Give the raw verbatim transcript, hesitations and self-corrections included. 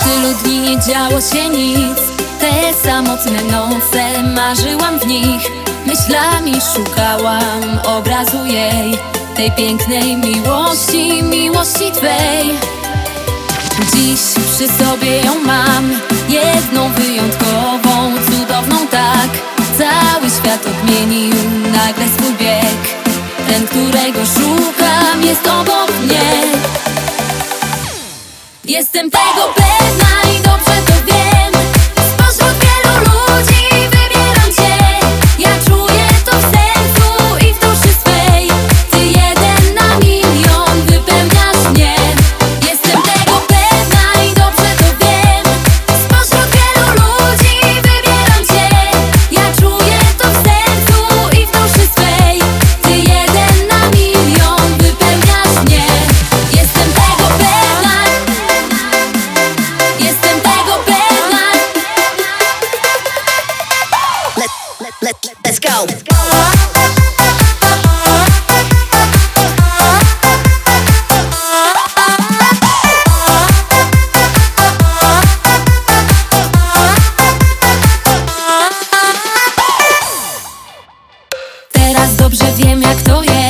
Tylu dni nie działo się nic. Te samotne noce, marzyłam w nich. Myślami szukałam obrazu jej, tej pięknej miłości, miłości Twej. Dziś przy sobie ją mam, jedną wyjątkową, cudowną tak. Cały świat odmienił nagle swój bieg. Ten, którego szukam, jest obok mnie. Jestem tego pewna i dobrze to wiem. Spośród wielu ludzi wybieram Cię. Ja czuję to w sercu i w duszy swej. Ty jeden na milion wypełniasz mnie. Jestem tego pewna i dobrze to wiem. Spośród wielu ludzi wybieram Cię. Ja czuję to w sercu i w duszy swej. Ty jeden na milion wypełniasz mnie. Jestem tego pewna. Jestem tego pewna. Let, let, let, let's go. Teraz dobrze wiem, jak to jest.